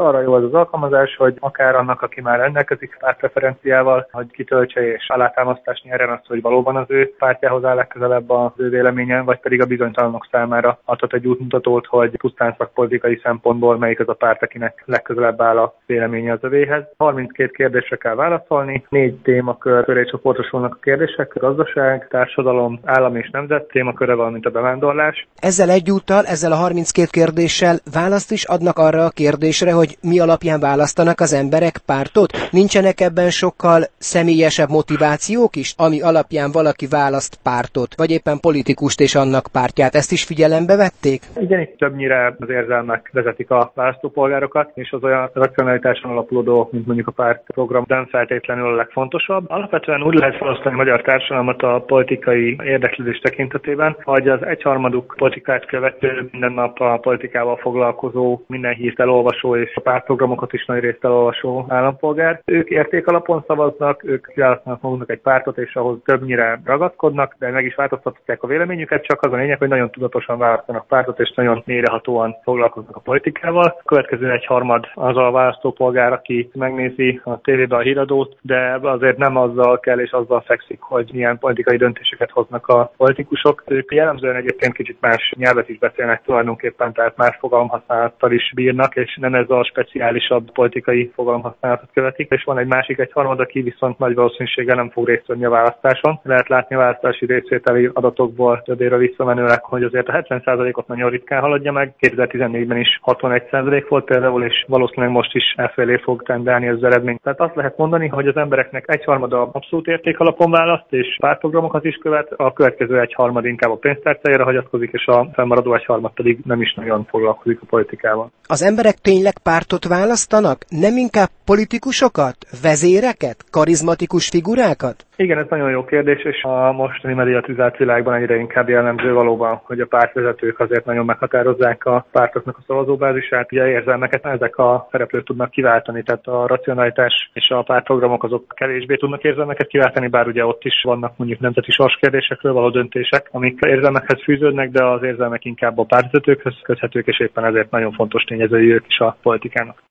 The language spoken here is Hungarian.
arra jó az az alkalmazás, hogy akár annak, aki már rendelkezik pártpreferenciával, hogy kitöltse és alátámasztást nyerjen azt, hogy valóban az ő pártjához áll legközelebb az ő véleménye, vagy pedig a bizonytalanok számára adhat egy útmutatót, hogy pusztán szakpolitikai szempontból melyik az a párt, akinek legközelebb áll a véleménye az övéhez. 32 kérdésre kell válaszolni, 4 témakör köré csoportosulnak a kérdések: gazdaság, társadalom, állam és nemzet témaköre, valamint a bevándorlás. Ezzel egyúttal, ezzel a 32 kérdéssel választ is adnak arra a kérdésre, hogy mi alapján választanak az emberek pártot? Nincsenek ebben sokkal személyesebb motivációk is, ami alapján valaki választ pártot, vagy éppen politikust és annak pártját? Ezt is figyelembe vették? Igen, itt többnyire az érzelmek vezetik a választópolgárokat, és az olyan racionalitáson alapuló dolgok, mint mondjuk a pártprogram, nem feltétlenül a legfontosabb. Alapvetően úgy lehet felosztani a magyar társadalmat a politikai érdeklődés tekintetében, hogy az egyharmaduk politikát követő, minden nap a politikával foglalkozó, minden hírt elolvasó és a pártprogramokat is nagy részt elolvasó állampolgár. Ők értékalapon szavaznak, ők kiválasztanak maguknak egy pártot, és ahhoz többnyire ragaszkodnak, de meg is változtatják a véleményüket, csak az a lényeg, hogy nagyon tudatosan választanak pártot, és nagyon mélyrehatóan foglalkoznak a politikával. A következő egyharmad az a választópolgár, aki megnézi a tévébe a híradót, de azért nem azzal kell és azzal fekszik, hogy milyen politikai döntéseket hoznak a politikusok. Ők jellemzően egyébként kicsit más nyelvet is beszélnek tulajdonképpen, tehát más fogalomhasználattal is bírnak, és nem ez a speciálisabb politikai fogalomhasználatot követik. És van egy másik egyharmad, aki viszont nagy valószínűséggel nem fog részt venni a választáson. Lehet látni a választási részvételi adatokból többére visszamenőleg, hogy azért a 70%-ot nagyon ritkán haladja meg. 2014-ben is 61% volt például, és valószínűleg most is elfelé fog tendálni ez az eredmény. Tehát azt lehet mondani, hogy az embereknek egyharmada abszolút értékalapon választ, és pártprogramokat is követ, a következő egyharmad inkább a pénztárcájára hagyatkozik, és a fennmaradó egyharmad pedig nem is nagyon foglalkozik a politikával. Az emberek tényleg pártot választanak? Nem inkább politikusokat, vezéreket, karizmatikus figurákat? Igen, ez nagyon jó kérdés, és a mostani mediatizált világban egyre inkább jellemző valóban, hogy a pártvezetők azért nagyon meghatározzák a pártoknak a szavazóbázisát. Ugye érzelmeket ezek a szereplők tudnak kiváltani, tehát a racionalitás és a pártprogramok azok kevésbé tudnak érzelmeket kiváltani, bár ugye ott is vannak mondjuk nemzeti sorskérdésekről való döntések, amik érzelmekhez fűződnek, de az érzelmek inkább a pártvezetőkhöz köthetők, és éppen ezért nagyon fontos tényezői ők is a politikának.